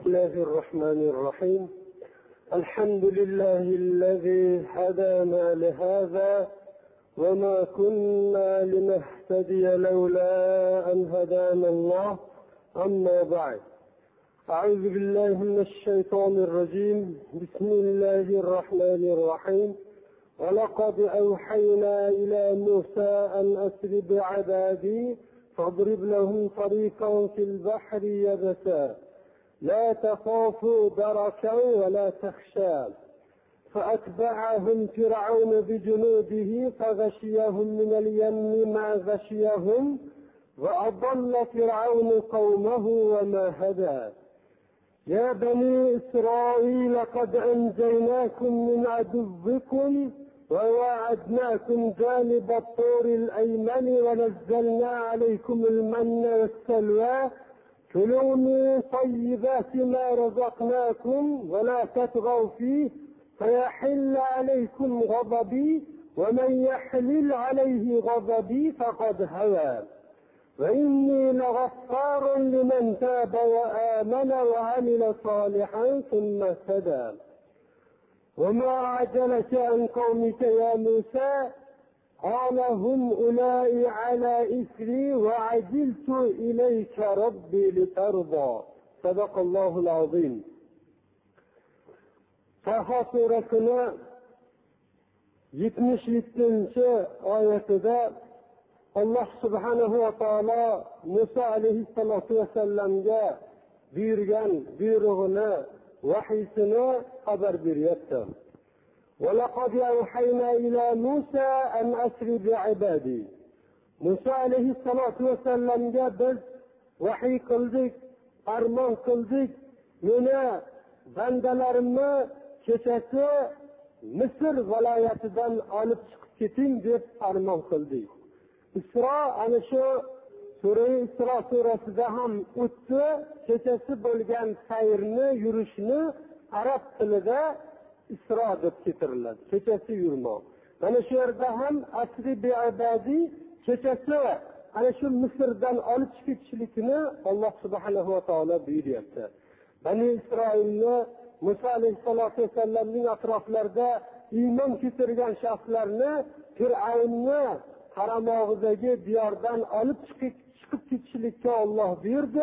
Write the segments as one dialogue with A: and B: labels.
A: الله الرحمن الرحيم. الحمد لله الذي هدانا لهذا وما كنا لنهتدي لولا أن هدانا الله. أما بعد، أعوذ بالله من الشيطان الرجيم. بسم الله الرحمن الرحيم. ولقد أوحينا إلى موسى أن أسر بعبادي فاضرب لهم طريقا في البحر يبسا لا تخافوا دركا ولا تخشى فأتبعهم فرعون بجنوده فغشيهم من اليم ما غشيهم وأضل فرعون قومه وما هدى. يا بني إسرائيل قد أنجيناكم من عدوكم وواعدناكم جانب الطور الأيمن ونزلنا عليكم المن والسلوى كلوا من طيبات ما رزقناكم ولا تطغوا فيه فيحل عليكم غضبي ومن يحلل عليه غضبي فقد هوى وإني لغفار لمن تاب وآمن وعمل صالحا ثم اهتدى. وما أعجلك عن قومك يا موسى قال هم أولئك على إثري وعجلت إليك ربي لترضى. صدق الله العظيم. Taha surasini 77 oyatida Alloh subhanahu va taolo Musa alayhissalatu vasallamga buyurgan buyrug'ini, vahiysini xabar beryapti. وَلَقَدْ أَوْحَيْنَا إِلَى مُوسَى أَنْ أَسْرِ بِعِبَادِي. Musa alayhissalatu vasallamga biz vahiy qildik, farmon qildik, meni bandalarimni kechasi Misr viloyatidan olib chiqib keting deb farmon qildik. Isro ana shu sura Isro surasida ham o'tdi. Kechasi bo'lgan sayrni, yurishni arab tilida Isro deb keltiriladi. Kechasi yurmoq. Mana shu yerda ham asri bi'ibadi kechasi ana shu Misrdan olib chiqishlikni Alloh subhanahu va taolo buyuryapti. Bani Isroilni Musa alayhissalatu vasallamning atroflarida iymon keltirgan shaxslarni Fir'avnni qaramog'idagi diyordan olib chiqib ketishlikka Alloh buyurdi.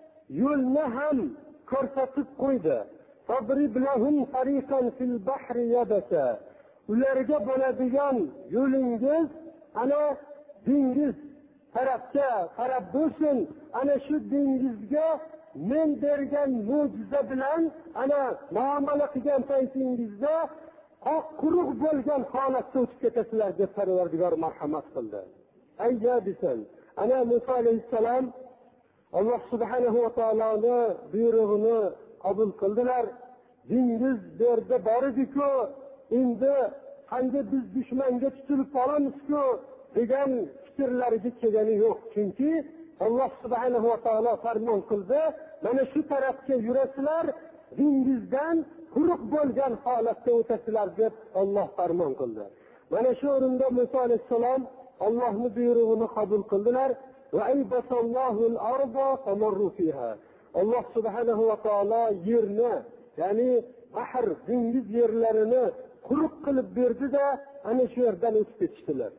A: Yo'lni ham ko'rsatib qo'ydi. فَاضْرِبْ لَهُمْ طَرِيقًا فِي الْبَحْرِ يَبَسًا. Ularga bo'ladigan yo'lingiz ana dengiz tarafga qarab bo'lsin. Ana shu dengizga men bergan mo'jiza bilan ana muomala qilgan paytingizda oq quruq bo'lgan holatda o'tib ketasizlar deb Parvardigor marhamat qildi. Ayyabisan. Ana Musa alayhissalom Alloh subhanahu va taoloni buyrug'ini qabul qildilar. Dengiz berdi bor edi-ku, endi qanday biz dushmanga tutilib qolamiz-ku degan fikrlariga kelgani yo'q. Chunki Alloh subhanahu va taolo farmon qildi, mana shu tarafga yurasizlar, dengizdan quruq bo'lgan holatda o'tasizlar deb Alloh farmon qildi. Mana shu o'rinda Musa alayhissalom Allohning buyrug'ini qabul qildilar. Va aybasallohu al-arda famarru fiha. Alloh subhanahu va taolo yerni, ya'ni bahr, dengiz yerlarini quruq qilib berdi-da, ana shu yerdan o'tib ketishdilar.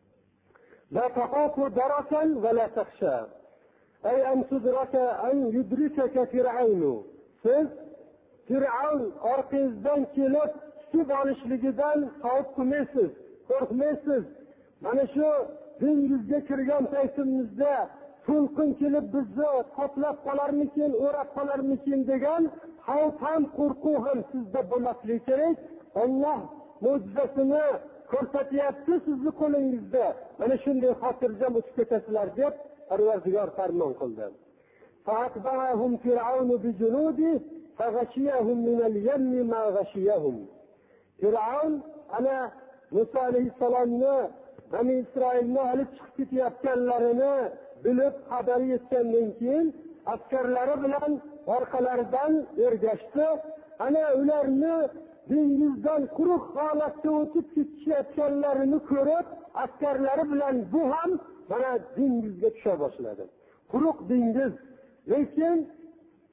A: لا تخافوا دركا ولا تخشى أي أن تدرك أن يدركك فرعون. siz Fir'avn orqangizdan kelib tushib olishligidan xavf qilmaysiz, qo'rqmaysiz. Mana shu dengizga kirgan paytimizda to'lqin kelib bizni qoplab qolarmikin, o'rab qolarmikin degan xavf ham, qo'rquv ham sizda bo'lmasligi kerak. Alloh mo'jizasini ko'rsatyapti sizni qo'lingizda. Mana shunday xotirjam o'tib ketasizlar deb Parvardigor farmon qildi. فَأَتْبَعَهُمْ فِرْعَوْنُ بِجُنُودِهِ فَغَشِيَهُمْ مِنَ الْيَمِّ مَا غَشِيَهُمْ. Fir'avn ana Musa alayhissalomni Bani Isroilni olib chiqib ketayotganlarini bilib xabar yetgandan keyin askarlari bilan orqalaridan ergashdi. Ana ularni dengizdan quruq holatda o'tib ketishayotganlarini ko'rib, askarlari bilan bu ham mana dengizga tusha boshladi. Quruq dengiz, lekin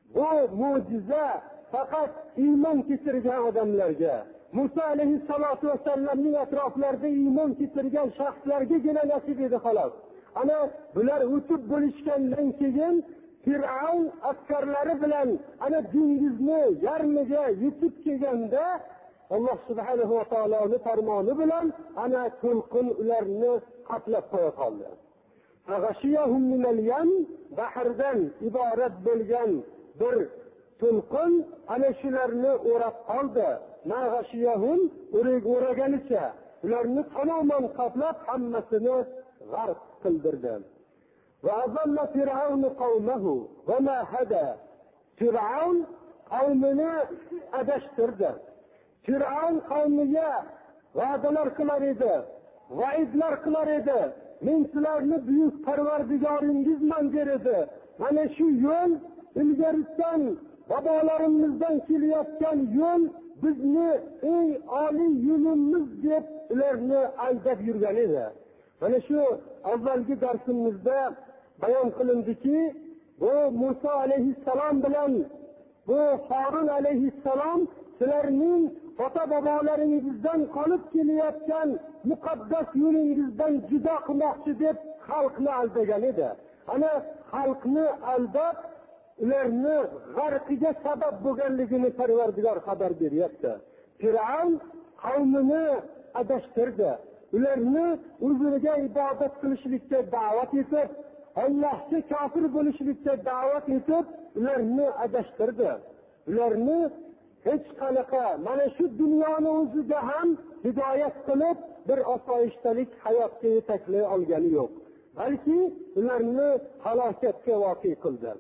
A: Bu mo'jiza faqat iymon keltirgan odamlarga, Musa alayhissalatu vassalamning atroflarida iymon keltirgan shaxslargagina nasib edi xolos. Ana bular o'tib bo'lishgandan keyin Fir'avn askarlari bilan ana dengizni yarmiga yetib kelganda Alloh subhanahu va taoloning farmoni bilan ana to'lqin ularni qaplab qo'ya qoldi. Fag'ashiyahum minal yam, bahrdan iborat bo'lgan bir to'lqin ana shularni o'rab qoldi. Mag'ashiyahum o'raganicha ularni tamoman qaplab hammasini g'arq qildirdi. Va azalla Fir'avn qavmahu va ma hada. Fir'avn qavmini adashtirdi. Fir'avn qavmiga va'dalar qilar edi, vaidlar qilar edi. Men sizlarni buyuk Parvardigoringizman der edi. Mana shu yo'l ilgaridan bobolarimizdan kelayotgan yo'l bizni eng oliy yo'limiz deb ularni aldab yurgan edi. Mana shu avvalgi darsimizda bayon qilindiki, bu Musa alayhissalom bilan bu Harun alayhissalom sizlarning ota-bobolaringizdan qolib kelayotgan muqaddas yo'lingizdan judo qilmoqchi deb xalqni aldagan edi. Ana xalqni aldab ularni g'arqiga sabab bo'lganligini Parvardigor xabar beryapti. Fir'avn qavmini adashtirdi. Ularni o'ziga ibodat qilishlikka da'vat etib, Allohga kofir bo'lishlikka da'vat etib, ularni adashtirdi. Ularni hech qanaqa mana shu dunyoni o'zida ham hidoyat qilib bir osoyishtalik hayotga yetaklay olgani yo'q. Balki ularni halokatga voqe qildi.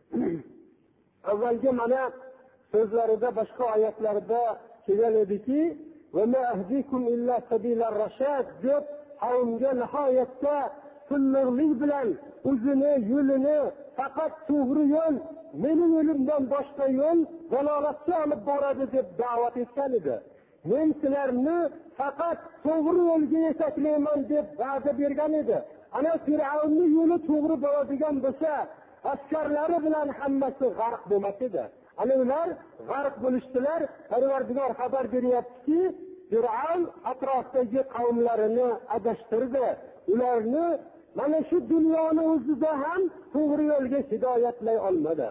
A: Avvalgi mana so'zlarida boshqa oyatlarda kelgan ediki, va ma ahdikum illa sabilar rashad deb qavmga nihoyatda silliqlik bilan o'zini yo'lini faqat to'g'ri yo'l, mening yo'limdan boshqa yo'l dalolatga olib boradi deb da'vat etgan edi. Men sizlarni faqat to'g'ri yo'lga yetaklayman deb va'da bergan edi. Ana Fir'avnning yo'li to'g'ri bo'ladigan bo'lsa, askarlari bilan hammasi g'arq bo'lmas edi. Ana ular g'arq bo'lishdilar. Parvardigor xabar beryaptiki, Fir'avn atrofdagi qavmlarini adashtirdi. Ularni mana shu dunyoni o'zida ham to'g'ri yo'lga hidoyatlay olmadi.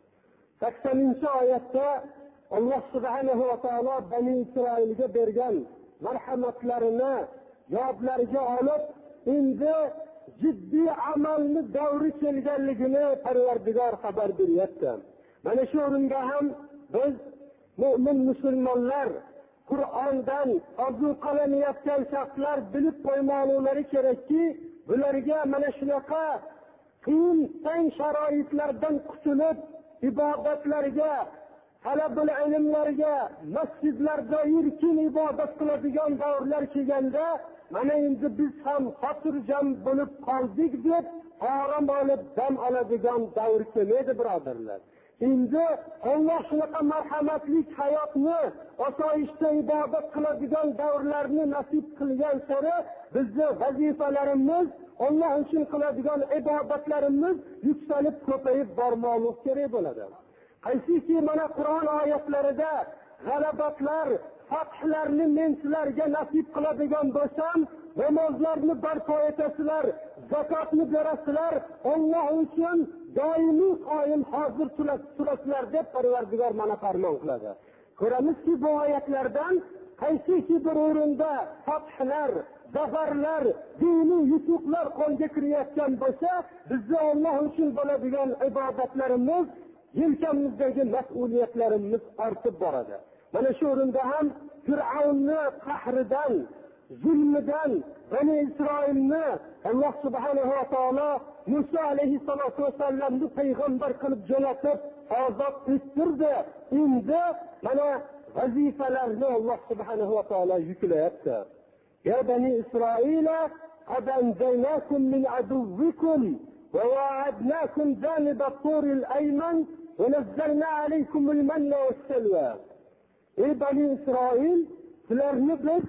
A: 80-oyatda Alloh subhanahu va taolo Bani Isroilga bergan marhamatlarini yodlariga olib, endi jiddiy amalni davri kelganligini Parvardigor xabar beryapti. Mana shu o'rinda ham biz mu'min musulmonlar Qur'ondan ozuqalanayotgan shaxslar bilib qo'ymoqlari kerakki, bularga mana shunaqa qiyin tang sharoitlardan qutulib ibodatlarga, talabul ilmlarga, masjidlarda erkin ibodat qiladigan davrlar kelganda, mana endi biz ham xotirjam bo'lib qoldik deb orom olib dam oladigan davr keladi, birodarlar. Endi Alloh shunaqa marhamatli hayotni, osoyishta ibodat qiladigan davrlarni nasib qilgan sari bizning vazifalarimiz, Alloh uchun qiladigan ibodatlarimiz yuksalib ko'payib bormoqlik kerak bo'ladi. Qaysiki mana Qur'on oyatlarida g'alabatlar, fathlarni men sizlarga nasib qiladigan bo'lsam, namozlarni barpo etasizlar, zakotni berasizlar, Alloh uchun doimiy qoyim hozir turasizlar deb Parvardigor mana farmon qiladi. Ko'ramizki, bu oyatlardan qaysiki bir o'rinda fathlar, zafarlar, diniy yutuqlar qo'lga kirayotgan bo'lsa, bizni Alloh uchun bo'ladigan ibodatlarimiz, yelkamizdagi mas'uliyatlarimiz ortib boradi. Mana shu o'rinda ham Fir'avnni qahridan, zulmidan Bani Isroilni Alloh subhanahu va taolo Musa alayhissalatu vassalamni payg'ambar qilib jo'natib ozod ettirdi. Endi mana vazifalarni Alloh subhanahu va taolo yuklayapti. Ya Bani Isroila, qad anjaynakum min aduwwikum va wa'adnakum janib at-tur al-ayman va nazzalna alaykum al-manna was-salwa. Ey Bani Isroil, sizlarni biz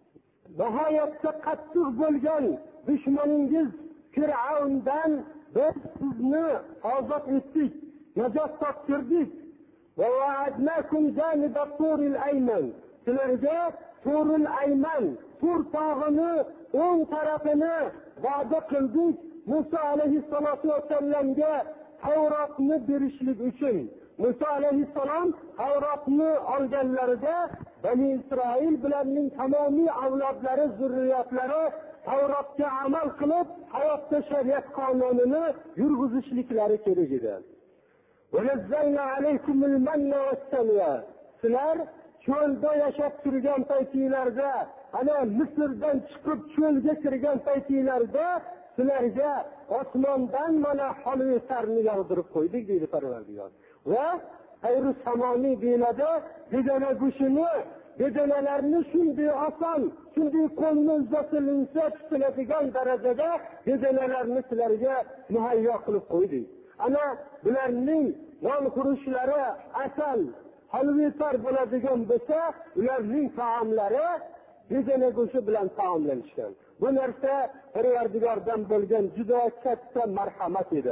A: nihoyatda qattiq bo'lgan dushmaningiz Fir'avndan biz sizni ozod etdik. najot toptirdik. Va va'adnakum janibal turil ayman. Sizlarga turil ayman, tur tog'ini o'ng tarafini va'da qildik. Musa alayhissalatu vassalamga Tavrotni berishlik uchun. Musa alayhissalom Tavrotni olganlarida Bani Isroil bilanning tamomiy avlodlari, zurriyotlari Tavrotga amal qilib, hayotda shariat qonunini yurgizishliklari kerak edi. Va nazzalna alaykumul manna vassalva. Sizlar cho'lda yashab turgan paytinglarda, ana Misrdan chiqib cho'lga kirgan paytinglarda sizlarga osmondan mana holvetarni yog'dirib qo'ydik deydi Parvardigor. Va ayru samoni deyiladi, bedana go'shini, bedanalarni shunday oson, shunday qo'lni uzatilsa tutiladigan darajada bedanalarni sizlarga muhayyo qilib qo'ydik. Ana bularning non xurishlari asal, holvetar bo'ladigan bo'lsa, ularning taomlari bedana go'shi bilan taomlanishgan. Bu narsa Parvardigordan bo'lgan juda katta marhamat edi.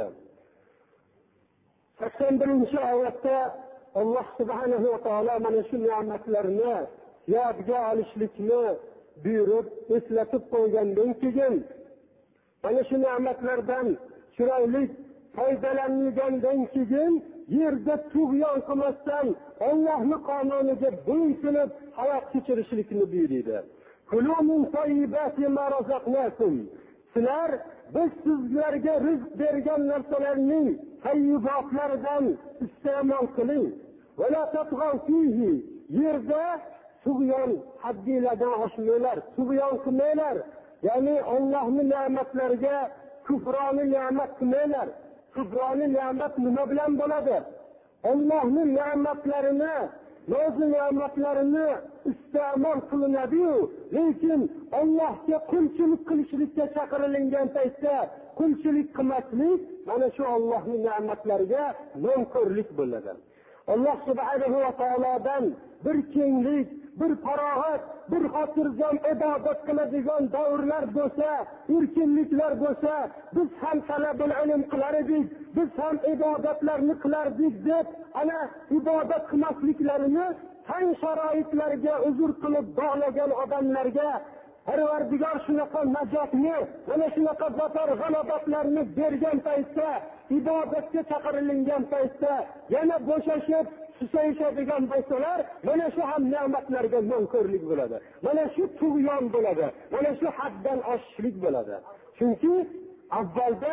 A: 81-oyatda Alloh subhanahu va taolo mana shu ne'matlarni yodga olishlikni buyurib, eslatib qo'ygandan keyin mana shu ne'matlardan chiroyli foydalangandan keyin yerda tug'yon qilmasdan Allohning qonuniga bo'ysunib hayot kechirishlikni buyurdi. Sizlar biz sizlarga rizq bergan narsalarning tayyibotlaridan iste'mol qiling. Va la tatghaw fihi. Yerda tug'yon haddilardan oshmanglar, tug'yon qilmanglar. Ya'ni Allohning ne'matlariga kufroni ne'mat qilmanglar. Kufroni ne'mat nima bilan bo'ladi? Allohning ne'matlarini, o'z ne'matlarini iste'mol qilinadi-yu, lekin Allohga qulchilik qilishlikka chaqirilgan paytda qulchilik qilmaslik mana shu Allohning ne'matlariga nonko'rlik bo'ladi. Alloh subhanahu va taolodan bir kenglik, bir farog'at, bir xotirjam ibodat qiladigan davrlar bo'lsa, erkinliklar bo'lsa, biz ham talabul ilm qilar edik, biz ham ibodatlarni qilardik deb, ana ibodat qilmasliklarini tang sharoitlarga uzr qilib bog'lagan odamlarga Parvardigor shunaqa najotni, mana shunaqa zafer g'alobatlarni bergan paytda, ibodatga chaqirilgan paytda yana bo'shashib susayishadigan bo'lsalar, mana shu ham ne'matlarga nonko'rlik bo'ladi. Mana shu tug'yon bo'ladi. Mana shu haddan oshishlik bo'ladi. Chunki avvalda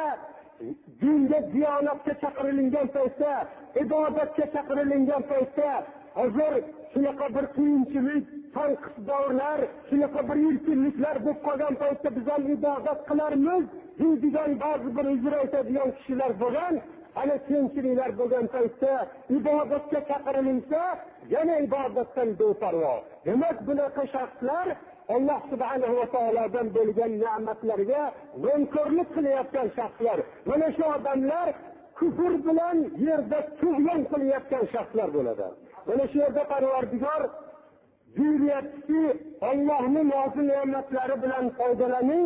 A: dinga, diyonatga chaqirilgan paytda, ibodatga chaqirilgan paytda, hozir shunaqa bir qiyinchilik, tanqis davrlar, shunaqa bir erkinliklar bo'lib qolgan paytda biz ham ibodat qilarmiz deydigan ba'zi bir uzr aytadigan kishilar bo'lgan. Ana qiyinchiliklar bo'lgan paytda ibodatga chaqirilsa, yana ibodatdan beparvo. Demak, bunaqa shaxslar Alloh subhanahu va taolodan bo'lgan ne'matlarga nonko'rlik qilayotgan shaxslar. Mana shu odamlar kufr bilan yerda tug'yon qilayotgan shaxslar bo'ladi. Mana shu yerda Parvardigor buyuryaptiki, Allohning nozik ne'matlari bilan foydalaning.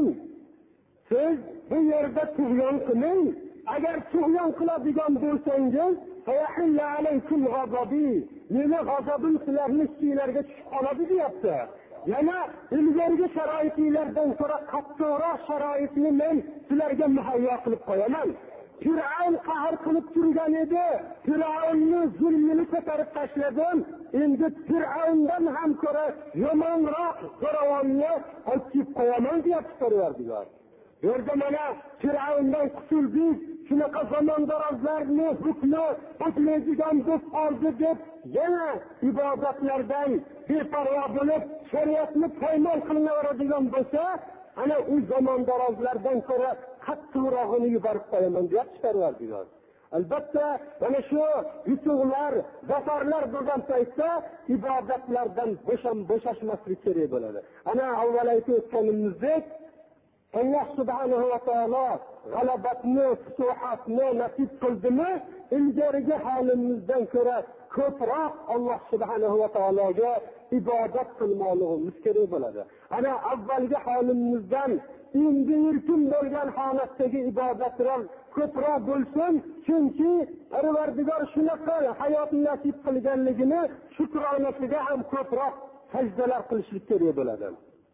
A: Siz bu yerda tug'yon qilmang. Agar tug'yon qiladigan bo'lsangiz, fayahilla alaykum g'azabi. Meni g'azabim sizlarning ustinglarga tushib qoladi deyapti. Yana ilgarigi sharoitlardan ko'ra qattiqroq sharoitni men sizlarga muhayyo qilib qo'yaman. Fir'aun qahr qilib turgan edi. Fir'aunni zulmini ko'tarib tashladim. Endi Fir'aundan ham ko'ra yomonroq zo'ravonni olib qo'yaman deyapti Parvardigor. Yerda mana Fir'aundan qutuldik, shunaqa zamondarozlarni hukmi o'tmaydigan bo'lib qoldi deb yana ibodatlardan beparvo bo'lib shariatni poymol qilinaveradigan bo'lsa, ana u zamondarozlardan ko'ra qattiqrog'ini yuborib qo'yaman deyapti Parvardigor. Albatta, mana shu yutuqlar, zafarlar bo'lgan paytda ibodatlardan bo'shashmaslik kerak bo'ladi. Ana avval aytib o'tganimizdek, Alloh subhanahu va taolo g'alabatni, futuhatni nasib qildimi, ilgarigi holimizdan ko'ra ko'proq Alloh subhanahu va taologa ibodat qilmoqligimiz kerak bo'ladi. Ana avvalgi holimizdan endi erkin bo'lgan holatdagi ibodatlar ko'proq bo'lsin, chunki Parvardigor shunaqa hayotni nasib qilganligini shukronasiga ham ko'proq sajdalar qilishlik kerak bo'ladi.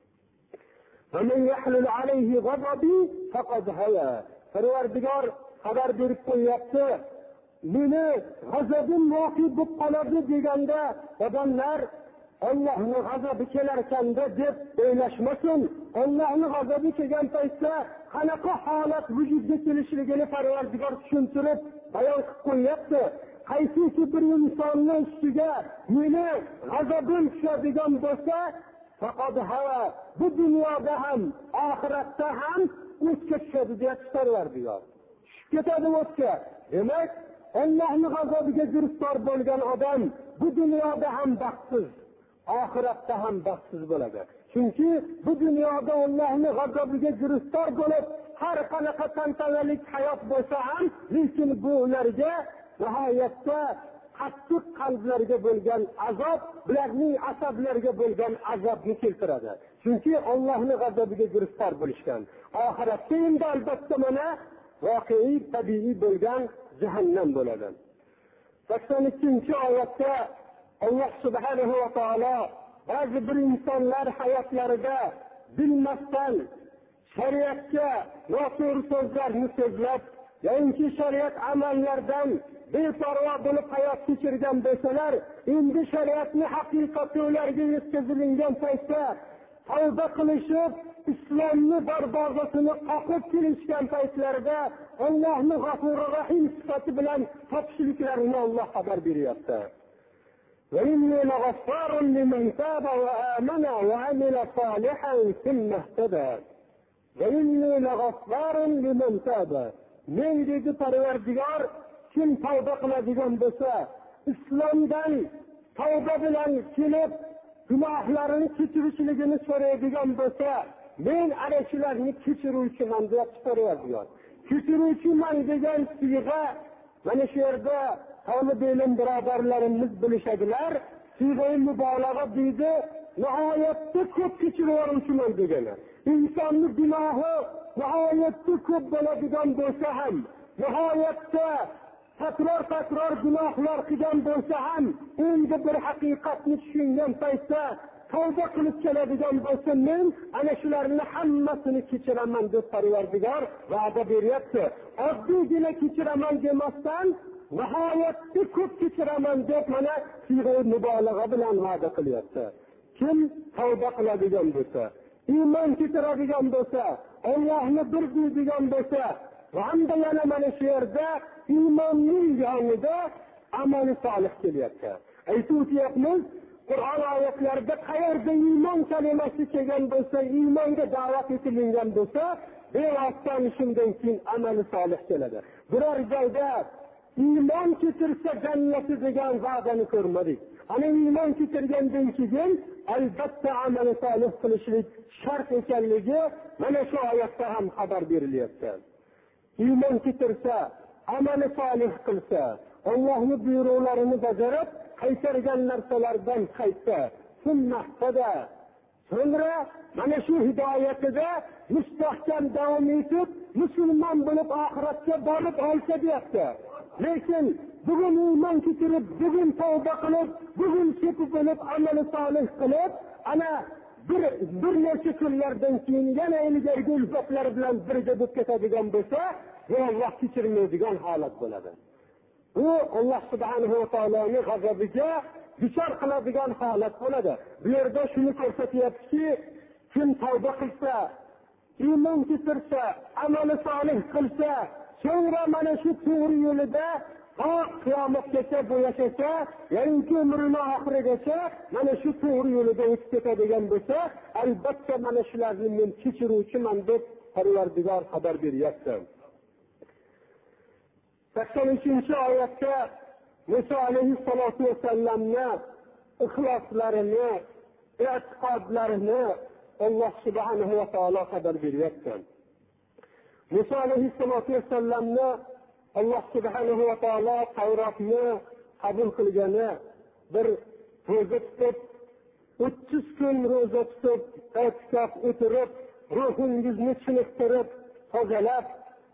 A: Parvardigor xabar berib qo'yapti, meni g'azabim voqe bo'lib qoladi deganda odamlar Allohning g'azabi kelar ekanda deb o'ylashmasin. Allohning g'azabi kelgan paytda qanaqa holat vujudga kelishligini Parvardigor tushuntirib bayon qilib qo'yapti. Qaysiki bir insonning ustiga meni g'azabim tushadigan bo'lsa, faqat hava bu dunyoda ham, oxiratda ham o'tga tushadi deb Parvardigor. Tushib ketadi o'tga. Demak, Allohning g'azabiga giriftor bo'lgan odam bu dunyoda ham baxtsiz, oxiratda ham baxtsiz bo'ladi. Chunki bu dunyoda Allohning g'azabiga giriftor bo'lib, har qanaqa tantanalik hayot bo'lsa ham, lekin bu ularga nihoyatda qattiq qalblarga bo'lgan azob, ularning asablariga bo'lgan azobni keltiradi. Chunki Allohning g'azabiga giriftor bo'lishgan. Oxiratda endi albatta mana voqei tabiiy bo'lgan jahannam bo'ladi. 82-oyatda Alloh subhanahu va taolo ba'zi bir insonlar hayotlarida bilmasdan shariatga noto'g'ri so'zlarni so'zlab, yoki shariat amallardan beparvo bo'lib hayot kechirgan bo'lsalar, endi shariatning haqiqati ularga yetkazilgan paytda tavba qilishib, islomni barbodasini qoqib kelishgan paytlarida Allohning G'afurur Rahim sifati bilan topishliklarini Alloh xabar beryapti. وَإِنِّي لَغَفَّارٌ لِمَنْ تَابَ وَآمَنَ وَعَمِلَ صَالِحًا ثُمَّ اهْتَدَى. وَإِنِّي لَغَفَّارٌ لِمَنْ تَابَ. Men dedi Parvardigor, kim tavba qiladigan bo'lsa, islomdan tavba bilan kelib gunohlarini kechirishligini so'raydigan bo'lsa, men ana shularni kechiruvchiman deb Parvardigor. Kechiruvchiman degan siyg'a mana shu yerda talib ilm birodarlarimiz bilishadilar. Siyg'a mubolag'a deydi, nihoyatda ko'p kechiruvchiman degani. Insonning gunohi nihoyatda ko'p bo'ladigan bo'lsa ham, nihoyatda takror gunohlar qilgan bo'lsa ham, endi bir haqiqatni tushungan paytda tavba qilib keladigan bo'lsa, men ana shularni hammasini kechiraman deb Parvardigor va'da beryapti. Oddiygina kechiraman demasdan, nihoyatda ko'p kechiraman deb mana siyg'a mubolag'a bilan va'da qilyapti. Kim tavba qiladigan bo'lsa, iymon keltiradigan bo'lsa, Allohni bir deydigan bo'lsa, hamda yana mana shu yerda iymonning yonida amali solih kelyapti. Aytyapmiz, Qur'on oyatlarida qayerda iymon kalimasi kelgan bo'lsa, iymonga da'vat etilgan bo'lsa, bevosita shundan keyin amali solih keladi. Biror joyda iymon keltirsa jannati degan va'dani ko'rmadik. Ana iymon keltirgandan keyin albatta amali solih qilishlik shart ekanligi mana shu oyatda ham xabar berilyapti. Iymon keltirsa, amali solih qilsa, Allohning buyruqlarini bajarib, qaytargan narsalardan qaytsa, so'ngra mana shu hidoyatida mustahkam davom etib, musulmon bo'lib oxiratga borib olsa deyapti. Lekin bugun iymon keltirib, bugun tavba qilib, bugun sepib bo'lib amali solih qilib, ana bir necha kunlardan keyin yana ilgarigi ulfatlar bilan birga bo'lib ketadigan bo'lsa, bu Alloh kechirmaydigan holat bo'ladi. Bu Alloh subhanahu va taoloning g'azabiga duchor qiladigan holat bo'ladi. Bu yerda shuni ko'rsatyaptiki, kim tavba qilsa, iymon keltirsa, amali solih qilsa, so'ngra mana shu to'g'ri yo'lida qiyomatgacha bu yashasa, yangi umrini oxirigacha mana shu to'g'ri yo'lida o'tib ketadigan bo'lsa, albatta mana shularni men kechiruvchiman deb Parvardigor xabar beryapti. 83-oyatda Musa alayhissalatu vasallamni ixloslarini, e'tiqodlarini Alloh subhanahu va taolo xabar beryapti. Musa alayhissalatu vasallamni Alloh subhanahu va taolo Tavrotni qabul qilgani bir ro'za tutib, 30 kun ro'za tutib, e'tikof o'tirib, ruhingizni chiniqtirib, tozalab,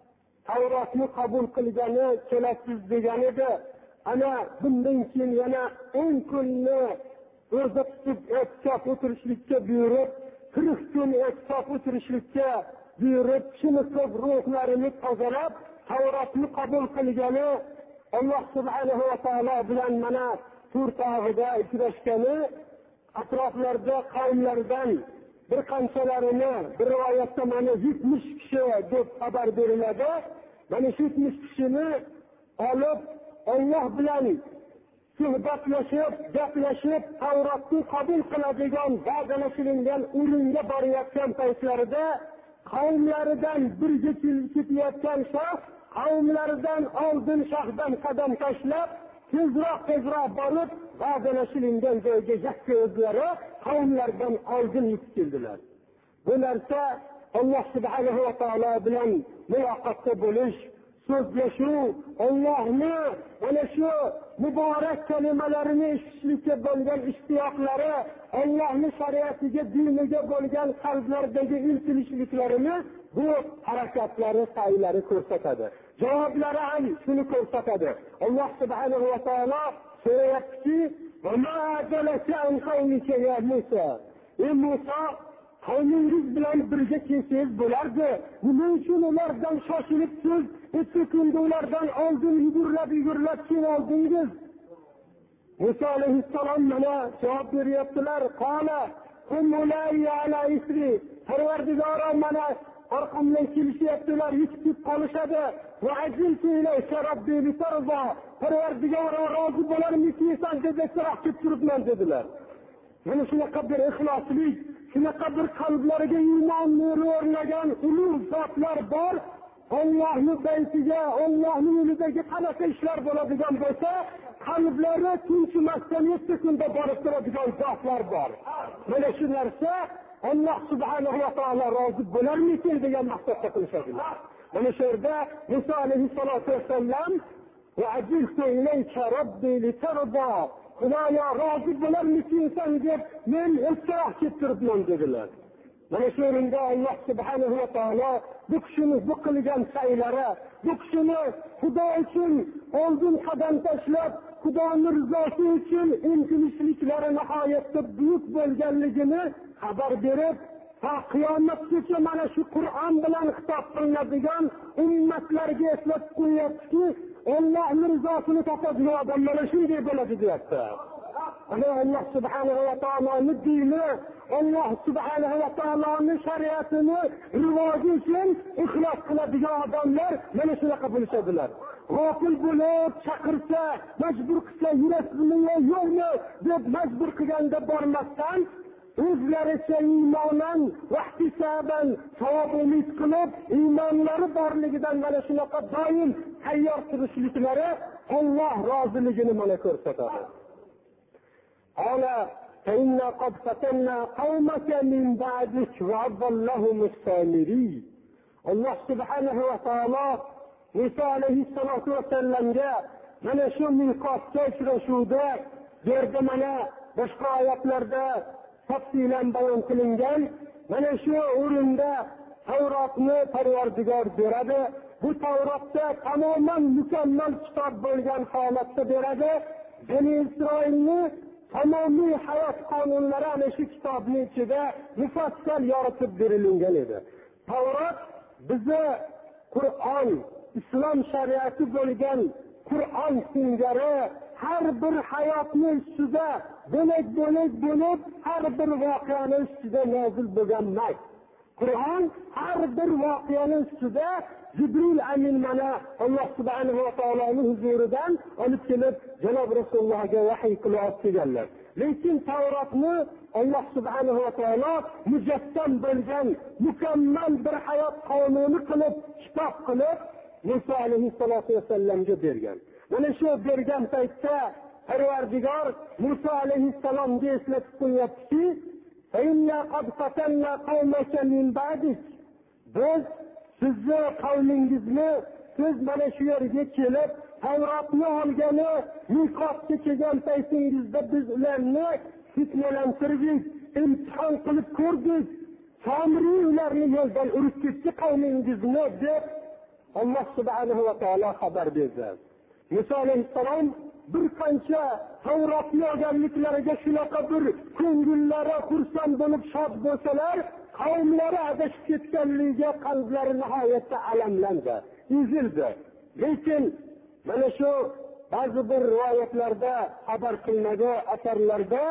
A: Tavrotni qabul qilgani kelasiz degan edi. Ana bundan keyin yana 10 kunni o'rda tutib e'tikof o'tirishlikka buyurib, 40 kun e'tikof o'tirishlikka buyurib, chiniqib ruhlarini tozalab, Tavrotni qabul qilgani Alloh subhanahu va taolo bilan mana Tur tog'ida uchrashgani, atroflarda qavmlardan bir qanchalarini, bir rivoyatda mana 70 kishi deb xabar beriladi. Mana 70 kishini olib Alloh bilan suhbatlashib, gaplashib, Tavrotni qabul qiladigan va'dalashilingan o'ringa borayotgan paytlarida qavmlaridan birga ketayotgan shaxs qavmlaridan oldin shaxdan qadam tashlab, tezroq borib, va'dalashilingan joyga yakka o'zlari qavmlardan oldin yetib keldilar. Bu narsa Alloh subhanahu va taolo bilan muloqotda bo'lish, so'zlashuv, Allohni mana shu muborak kalimalarini eshitishlikka bo'lgan ishtiyoqlari, Allohning shariatiga, diniga bo'lgan qalblardagi intilishliklarini bu harakatlari, saylari ko'rsatadi. Javoblari ham shuni ko'rsatadi. Alloh subhanahu va taolo so'rayapti: "Va ma ajalaka an qawmika ya Musa?" Ey Musa, qavmingiz bilan birga kelsangiz bo'lardi. Nima uchun ulardan shoshilib siz ikki kunda ulardan oldin yugurlab keldingiz? Musa alayhissalom mana javob beryaptilar: "Qala hum ulai ala isri." Parvardigorim mana orqamdan kelishyaptilar, yetib qolishadi. Va ajiltu ilayka robbi litarza. Parvardigorim rozi bo'larmisan deb so'rab turibman dedilar. Mana shunaqa bir ixloslik, shunaqa bir qalblariga iymon nuri o'rnagan ulug' zotlar bor. Allohning baytiga, Allohning yo'lidagi qanaqa ishlar bo'ladigan bo'lsa, qalblari tinchimasdan 7 kunda borib turadigan zotlar bor. Mana shu narsa Alloh subhanahu va taolo rozi bo'larmikin degan maqsadda qilishadilar. Mana shu yerda Musa alayhissalatu vassalam va ajiltu ilayka robbi litarda. Xudoyo rozi bo'larmikinsan deb men iltijo keltiribman dedilar. Mana shu o'rinda Alloh subhanahu va taolo bu kishini bu qilgan saylari, bu kishini Xudo uchun oldin qadam tashlab, Xudoning rizosi uchun intilishliklari nihoyatda buyuk bo'lganligini xabar berib, ta qiyomatgacha mana shu Qur'on bilan xitob qilinadigan ummatlarga eslatib qo'yapti. Allohning rizosini topadigan odam mana shunday bo'ladi deyapti. Ana Alloh subhanahu va taoloning dini, Alloh subhanahu va taoloning shariatini rivoji uchun ixlos qiladigan odamlar mana shunaqa bo'lishadilar. G'ofil bo'lib chaqirsa, majbur qilsa, yurasizmi yo'qmi deb majbur qilganda bormasdan, o'zlaricha iymonan va ihtisoban savob umid qilib, iymonlari borligidan mana shunaqa doim tayyor turishliklari Alloh roziligini mana ko'rsatadi. Ala inna qad fatanna qawmaka min ba'dik wa adallahum as-samiri. Alloh subhanahu va taolo Musa alayhissalatu vassalamga mana shu miqotga uchrashuvda yerda mana boshqa oyatlarda tafsilan bayon qilingan mana shu o'rinda Tavrotni Parvardigor beradi. Bu Tavrotda tamoman mukammal kitob bo'lgan holatda beradi. Bani Isroilni tamomiy hayot qonunlari ana shu kitobning ichida mufassal yoritib berilgan edi. Tavrot bizni Qur'on, islom shariati bo'lgan Qur'on singari har bir hayotning ustida bo'lak bo'lib har bir voqeaning ustida nozil bo'lgan emas. Qur'on har bir voqeaning ustida Jibril amin mana Alloh subhanahu va taoloning huzuridan olib kelib janob Rasulullohga vahiy qilib kelganlar. Lekin Tavrotni Alloh subhanahu va taolo mujassam bo'lgan mukammal bir hayot qonuni qilib, kitob qilib Musa alayhissalatu vassalamga bergan. Mana shu bergan paytda Parvardigor Musa alayhissalomga eslatib qo'yapti: "Inna qad fatanna qawmaka min ba'dik." Biz sizni qavmingizni siz mana shu yerga kelib Tavrotni olgani miqotga kelgan paytingizda biz ularni fitnalantirdik, imtihon qilib ko'rdik. Samiri ularni yo'ldan urib ketdi qavmingizni deb Alloh subhanahu va taolo xabar berdi. Musa alayhissalom bir qancha Tavrotni o'rganliklariga shunaqa bir ko'ngillari xursand bo'lib shod bo'lsalar, qavmlari adashib ketganligiga qalblari nihoyatda alamlandi, ezildi. Lekin mana shu ba'zi bir rivoyatlarda xabar qilinadi, asarlarda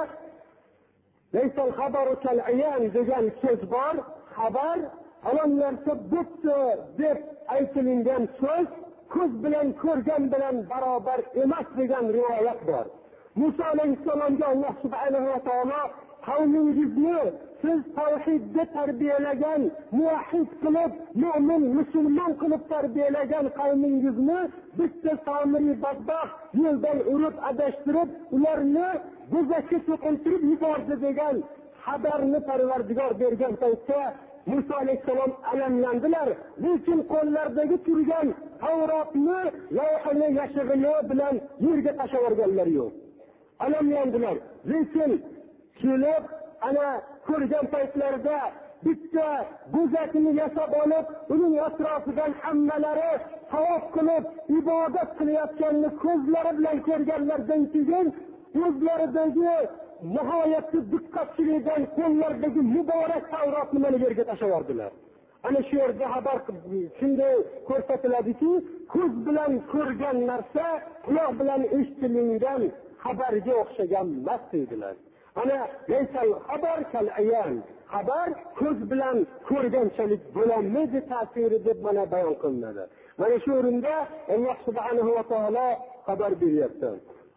A: "Laysal xabaru kal ayan" degan so'z bor. Xabar falon narsa bo'pti deb aytilgan so'z ko'z bilan ko'rgan bilan barobar emas degan rivoyat bor. Musa alayhissalomga Alloh subhanahu va taolo qavmingizni siz tavhidda tarbiyalagan, muvahhid qilib, mu'min, musulmon qilib tarbiyalagan qavmingizni bitta Samiri badbaxt yo'ldan urib adashtirib, ularni bo'zakka so'qintirib yubordi degan xabarni Parvardigor bergan paytda Musa alayhissalom alamlandilar. Lekin qo'llaridagi turgan Tavrotni, lavhani yashig'ini bilan yerga tashlab yuborganlar yo'q. Alamlandilar. Lekin kelib ana ko'rgan paytlarida bitta bo'zakni yasab olib, uning atrofidan hammalari tavof qilib ibodat qilayotganini ko'zlari bilan ko'rganlardan keyin o'zlaridagi nihoyatda diqqatchilikdan qo'llaridagi muborak Tavrotni mana yerga tashlab yubordilar. Ana shu yerda xabar shunday ko'rsatiladiki, ko'z bilan ko'rgan narsa quloq bilan eshitilgan xabarga o'xshagan emas dedilar. Ana laysal xabar kal ayan. Xabar ko'z bilan ko'rganchalik bo'lmaydi ta'siri deb mana bayon qilinadi. Mana shu o'rinda Alloh subhanahu va taolo xabar beryapti.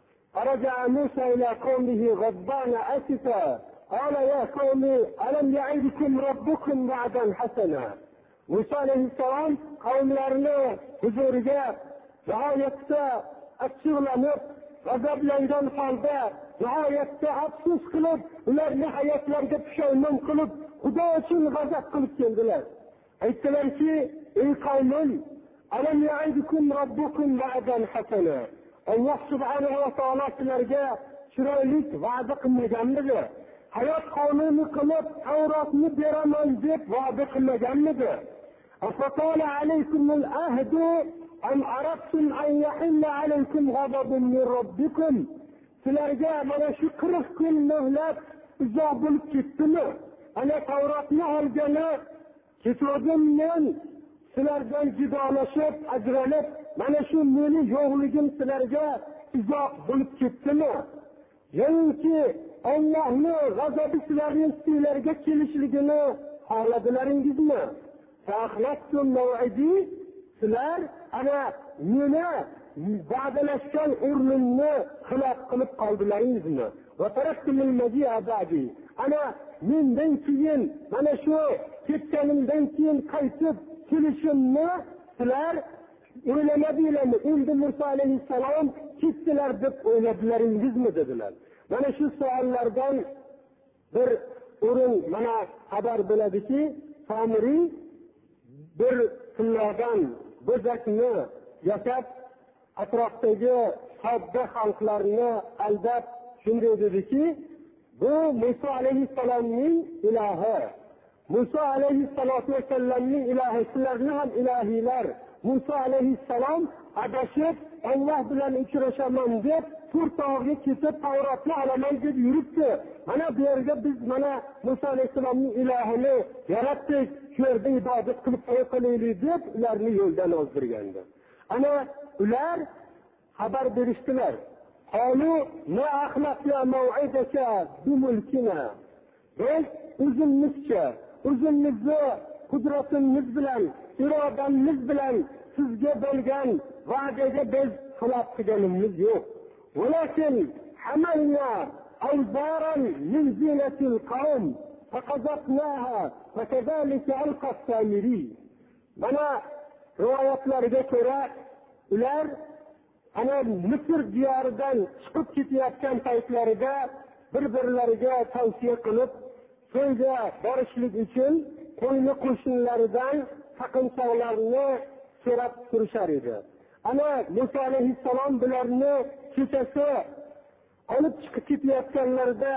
A: Araja Musa ila qawmihi ghadban asifa. Qala ya qawmi alam ya'idukum rabbukum wa'dan hasana. Musa alayhissalom qavmlarini huzuriga nihoyatda achchiqlanib, g'azablangan holda nihoyatda afsus qilib, ularni hayotlariga pushaymon qilib, Xudo uchun g'azab qilib keldilar. Aytdilarki, ey qavmim, alam ya'idukum rabbukum wa'dan hasana. Alloh subhanahu va taolo sizlarga chiroyli va'da qilmaganmidi? Hayot qonuni qilib Tavrotni beraman deb va'da qilmaganmidi? Afatala alaykumul ahdu am aradtum an yahilla alaykum ghadabun min rabbikum? Sizlarga mana shu 40 kun muhlat uzoq bo'lib ketdimi? Ana Tavrotni olgani ketdim men, sizlardan jidolashib, ajralib, mana shu meni yo'qligim sizlarga uzoq bo'lib ketdimi? Yo'qki Allohning g'azabi sizlarning ustinglarga kelishligini xohladilaringizmi? Fa'xlaftum maw'idi, sizlar ana meni va'dalashgan o'rnimni xilof qilib qoldilaringizmi? Va taraktumul maji'a ba'di. Ana mendan keyin mana shu ketganimdan keyin qaytib kelishimni sizlar o'ylamadinglarmi? Endi Musa alayhissalom ketdilar deb o'yladilaringizmi dedilar. Mana shu savollardan bir o'rin mana xabar bo'ladiki, Samiri bir tillardan bo'zakni yasab atrofdagi sodda xalqlarni aldab shunday dediki, bu Musa alayhissalomning ilohi. Musa alayhissalomning ilohi, sizlarning ham ilahiylar. Musa alayhissalom adashib Alloh bilan uchrashaman deb Turtog'ga ketib Tavrotni olaman deb yuribdi. Mana bu yerga biz mana Musa alayhissalomning ilohini yaratdik, shu yerda ibodat qilib qo'yaylik deb ularni yo'ldan ozdirgandi. Ana ular xabar berishdilar. Qalu ma akhlaqna maw'idaka bimulkina. Biz o'zimizni qudratimiz bilan, irodamiz bilan sizga bo'lgan va'daga biz xilof qilganimiz yo'q. Walakin hamalna awzaran min zinatil qawm faqazatnaha fakadhalika alqa as-samiri. Mana rivoyatlarga ko'ra ular ana Misr diyoridan chiqib ketayotgan paytlarida bir-birlariga tavsiya qilib, so'yga borishlik uchun qo'yni qo'shinlaridan taqinchoqlarni so'rab turishar edi. Ana Musa alayhissalom bularni kechasi olib chiqib ketayotganlarida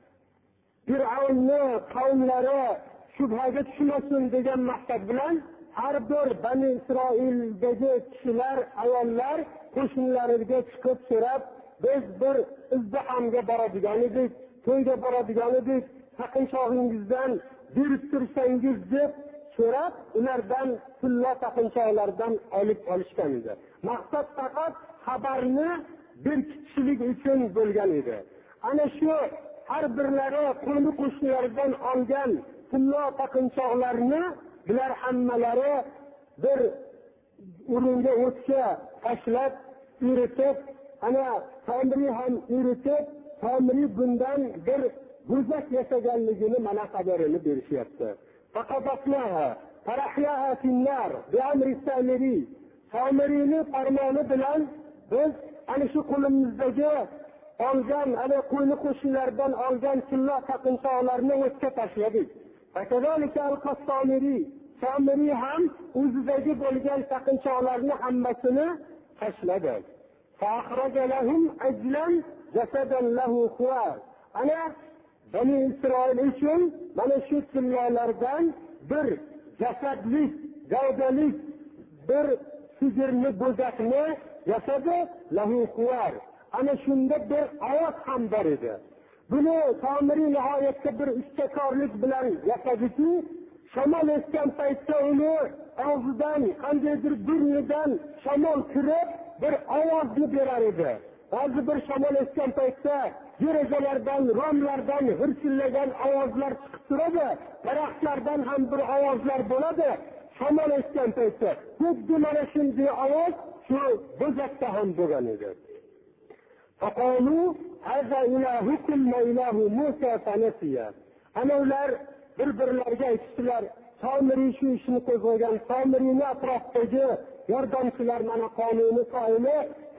A: Fir'avnni qavmlari shubhaga tushmasin degan maqsad bilan har bir Bani Isroildagi kishilar, ayollar qo'shnilariga chiqib so'rab, biz bir izdihamga boradigan edik, to'yga boradigan edik, taqinchoqingizdan berib tursangiz deb so'rab, ulardan tilla taqinchoqlardan olib olishgan edi. Maqsad faqat xabarni berkitishlik uchun bo'lgan edi. Ana shu har birlari qo'ni qo'shnilaridan olgan tilla taqinchoqlarni bular hammalari bir o'ringa o'tga tashlab, yuritib, ana Tomri ham yuritib, Tomri bundan bir go'zak yasaganligini mana xabarini berishyapti. Faqadatnaha farahlaha finnar bi'amri Samiri. Samirini farmoni bilan biz ana shu qo'limizdagi olgan, ana qo'ni qo'shnilardan olgan tilla taqinchoqlarni o'tga tashladik. Fakazalika al-Qassamiri, Samiri ham o'zidagi bo'lgan taqinchoqlarni hammasini tashladi. Fa'akhraja lahum ajlan jasadan lahu khuwar. Ana Bani Isroil uchun mana shu tillalardan bir jasadlik, gavdalik bir sigirni bo'zakni jasadi lahu khuwar. Ana shunda bir ovoz ham bor edi. Buni Samiri nihoyatda bir istakorlik bilan yasadiki, shamol esgan paytda uni og'zidan, qandaydir burnidan shamol kirib bir ovozni berar edi. Ba'zi bir shamol esgan paytda derazalardan, romlardan g'irchillagan ovozlar chiqib turadi. Daraxtlardan ham bir ovozlar bo'ladi. Shamol esgan paytda xuddi mana shunday ovoz shu bo'zakda ham bo'lgan edi. Faqalu hadha ilahukum wa ilahu Musa fanasiya. Ana ular bir-birlariga aytishdilar, Samiri shu ishni qo'zg'agan, Samirini atrofdagi yordamchilar, mana qonuni qoyili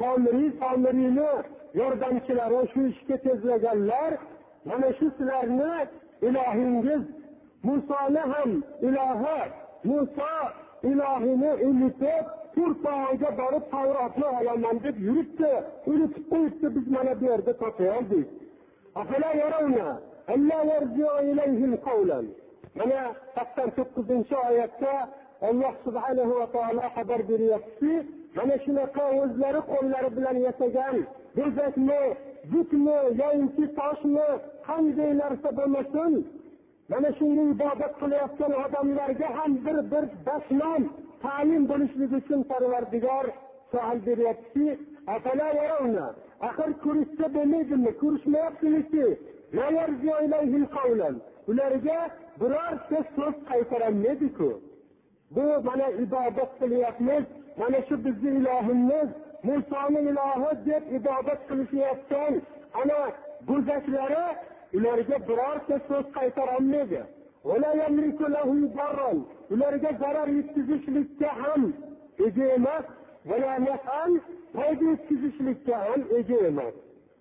A: Samirini yordamchilari shu ishga tezlaganlar, mana shu sizlarni ilohingiz Musoni ham ilohi, Musa ilohini unutib Turtog'iga borib Tavrotni olaman deb yuribdi, unutib qo'yibdi, biz mana bu yerda topayoldik. Afala yarawna alla yarji'u ilayhim qawlan. Mana 89-oyatda Alloh subhanahu va taolo xabar beryapti, mana shunaqa o'zlari qo'llari bilan yasagan bezakni, butni, yoki toshni, qanday narsa bo'lmasin, mana shunga ibodat qilayotgan odamlarga ham bir dashnom ta'lim bo'lishligi uchun Parvardigor savol beryapti. Afala yarawna, axir ko'rishsa bo'lmaydimi, ko'rishmayaptiki, la yarji'u ilayhim qawlan. Ularga birorta so'z qaytarilmaydi-ku. Bu mana ibodat qilyapmiz, mana shu bizning ilohimiz, Musoning ilohi deb ibodat qilishayotgan ana go'zaklari ularga birorta so'z qaytarolmaydi. Wala yamliku lahu darran. Ularga zarar yetkazishlikka ham ega emas, wala naf'an, foyda yetkazishlikka ham ega emas.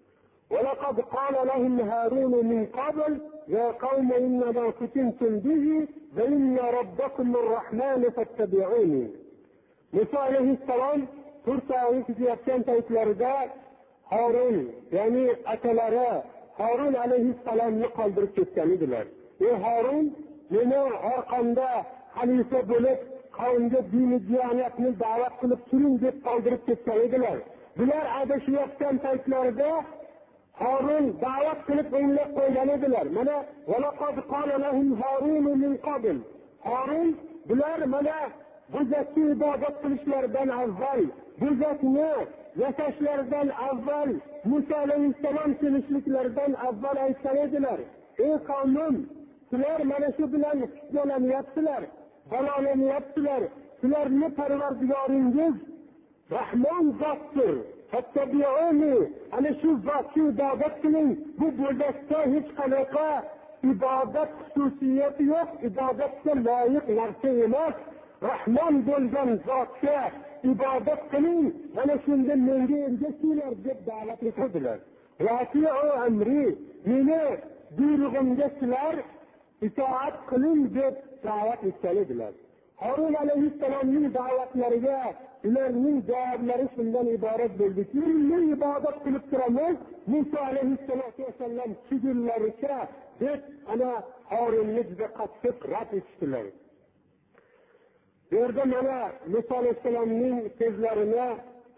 A: ولقد قال لهم هارون من قبل يا قوم إنما فتنتم به وإن ربكم الرحمن فاتبعوني. Musa alayhissalom Turkiyaga ketayotgan paytlarida Harun, ya'ni akalari Harun alayhissalomni qoldirib ketgan edilar. Harun meni orqamda xalifa bo'lib qavmga dini diyonatni da'vat qilib turing deb qoldirib ketgan edilar. Bular adashayotgan paytlarida Harun da'vat qilib o'ylab qo'ygan edilar. Mana valaqad qala lahum Harun min qabl. Harun bular mana bo'zakni ibodat qilishlaridan avval, bo'zakni yasashlaridan avval, Musa alayhissalom kelishliklaridan avval aytgan edilar: "Ey qavmim, sizlar mana shu bilan fitnalanyapsizlar, balolanyapsizlar. Sizlarni Parvardigoringiz Rahmon zotdir. Fattabi'uni, ana shu zotga ibodat qiling. Bu bo'zakda hech qanaqa ibodat xususiyati yo'q, ibodatga loyiq narsa emas. Rahmon bo'lgan zotga ibodat qiling. Mana shunda menga ergashinglar" deb da'vat qildilar. "Vasi'u amri, meni buyrug'imga sizlar itoat qiling" deb da'vat etdilar. Harun alayhissalomning da'vatlariga ularning javoblari shundan iborat bo'ldiki, "Men ibodat qilib turamiz, Musa alayhissalom sigirlaricha" deb ana Harunni juda qattiq rad etdilar. Bu yerda mana Musa alayhissalomning so'zlarini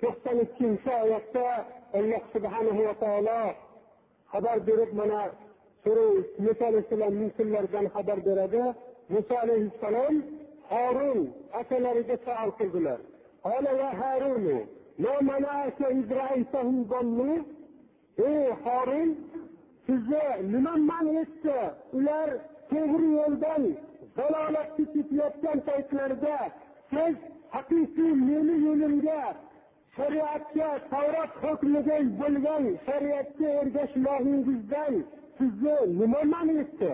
A: 92-oyatda Alloh subhanahu va taolo xabar berib, mana Musa alayhissalomning so'zlaridan xabar beradi. Musa alayhissalom Harun akalariga savol qildilar. Qala ya Harun, ma mana'aka iz ra'aytahum dallu? Ey Harun, sizni nima man etdi? Ular to'g'ri yo'ldan dalolatga ketayotgan paytlarida siz haqiqiy meni yo'limga, shariatga, Tavrat hukmiga bo'lgan shariatga ergashmoqingizdan sizni nima man etdi?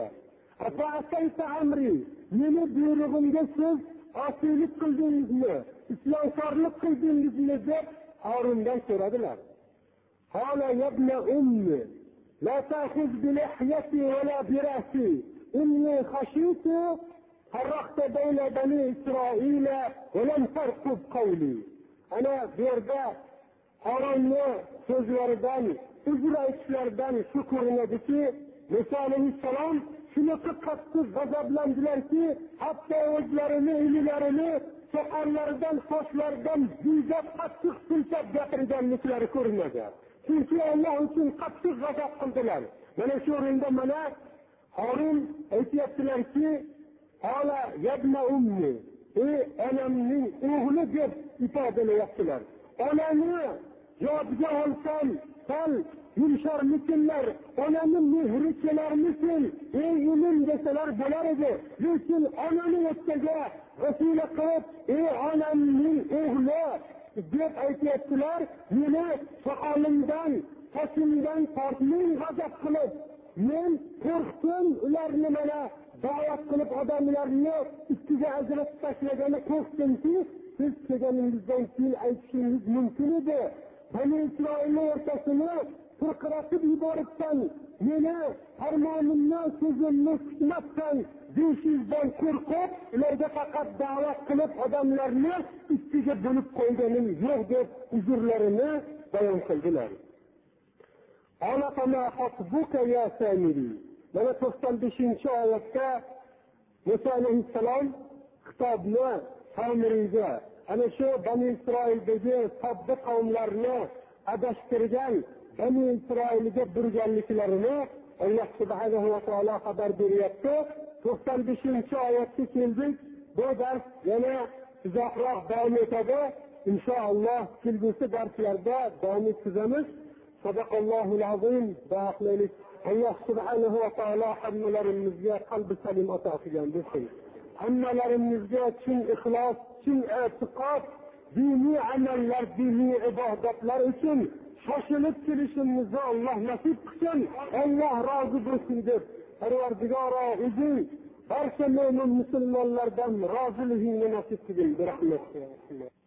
A: Afa amri, meni buyrug'imga siz osiylik qildingizmi, isyonkorlik qildingizmi deb Harundan so'radilar. Qala yabna ummi la ta'khudh bi lihyati wa la bi ra'si inni khashitu farraqta bayna bani Isroila wa lam tarqub qawli. Ana bu yerda Harunning so'zlaridan, uzr aytishlaridan shu ko'rinadiki, Musa alayhissalom shunaqa qattiq g'azablandilarki, hatto o'zlarini, ililarini soqollaridan, sochlaridan juda qattiq siltab gapirganliklari ko'rinadi. Chunki Alloh uchun qattiq g'azab qildilar. Mana shu o'rinda mana Harun aytayaptilarki, "Hala yabna ummi", ey onamning o'g'li deb ifodalayaptilar. Onani yodga olsam, sal yumsharmikinlar, onani mehri kelarmikin, ey ilim desalar bo'lar edi. Lekin onani o'tkaga vasila qilib, ey onamning o'g'li deb aytayaptilar. Meni soqolimdan, sochimdan tortmang g'azab qilib. Men qo'rqdim, ularni mana da'vat qilib odamlarni ikkiga ajratib tashlagani qo'rqdimki, siz kelganingizdan keyin aytishingiz mumkin edi. Bani Isroilni o'rtasini turqiratib yuboribsan, meni farmonimni, so'zimni kutmasdan deyishingizdan qo'rqib, ularga faqat da'vat qilib odamlarni ikkiga bo'lib qo'yganim yo'q deb uzrlarini bayon qildilar. Alaqama hatbuka ya Samiri. Mana 95-oyatda Musa alayhissalom xitobni Samiriga, ana shu Bani Isroildagi sabbi qavmlarni adashtirgan Bani Isroilga burganliklarini Alloh subhanahu va taolo xabar beryapti. 95-oyatga keldik. Bu dars yana uzoqroq davom etadi. Inshaalloh kelgusi darslarda davom ettiramiz. Sadaqallohul azim. Alloh subhanahu va taolo hammalarimizga qalbi salim ato qilgan bo'lsin. Hammalarimizga chin ixlos, chin e'tiqod, diniy amallar, diniy ibodatlar uchun shoshilib kelishimizni Alloh nasib qilsin. Alloh rozi bo'lsin deb Parvardigoro o'zing barcha mo'min musulmonlardan roziligingni nasib qilgin. Rahmat.